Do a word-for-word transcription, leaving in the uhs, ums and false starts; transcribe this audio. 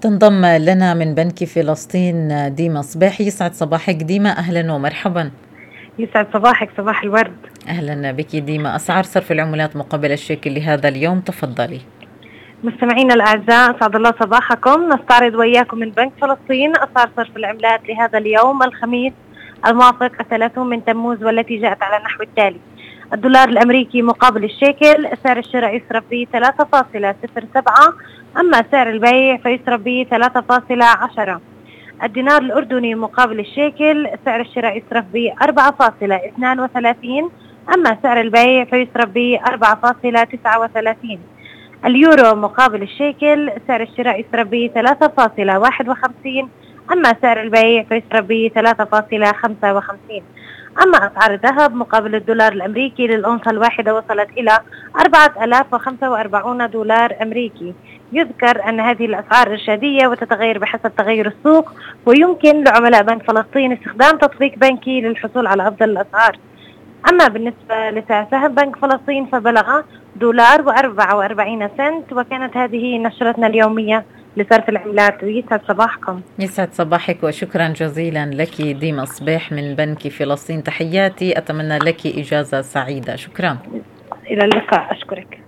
تنضم لنا من بنك فلسطين ديما صباح. يسعد صباحك ديما، أهلا ومرحبا. يسعد صباحك، صباح الورد. أهلا بك ديما. أسعار صرف العملات مقابل الشيكل لهذا اليوم، تفضلي. مستمعينا الأعزاء، أسعد الله صباحكم. نستعرض وإياكم من بنك فلسطين أسعار صرف العملات لهذا اليوم الخميس الموافق الثلاثون من تموز، والتي جاءت على نحو التالي: الدولار الأمريكي مقابل الشيكل سعر الشراء يصرف ب ثلاثة فاصلة صفر سبعة، أما سعر البيع فيصرف ب ثلاثة فاصلة عشرة. الدينار الأردني مقابل الشيكل سعر الشراء يصرف ب أربعة فاصلة اثنين وثلاثين، أما سعر البيع فيصرف ب أربعة فاصلة تسعة وثلاثين. اليورو مقابل الشيكل سعر الشراء يصرف ب ثلاثة فاصلة واحد وخمسين، أما سعر البيع فيصرف ب ثلاثة فاصلة خمسة وخمسين. أما أسعار الذهب مقابل الدولار الأمريكي للأونصة الواحدة وصلت إلى أربعة آلاف وخمسة وأربعين دولار أمريكي. يذكر أن هذه الأسعار إرشادية وتتغير بحسب تغير السوق، ويمكن لعملاء بنك فلسطين استخدام تطبيق بنكي للحصول على أفضل الأسعار. أما بالنسبة لسعر سهم بنك فلسطين فبلغ دولار وأربعة وأربعين سنت. وكانت هذه نشرتنا اليومية لصرف العملات. ويسعد صباحكم. يسعد صباحك وشكرا جزيلا لك ديما صباح من بنك فلسطين. تحياتي، أتمنى لك إجازة سعيدة. شكرا. إلى اللقاء، أشكرك.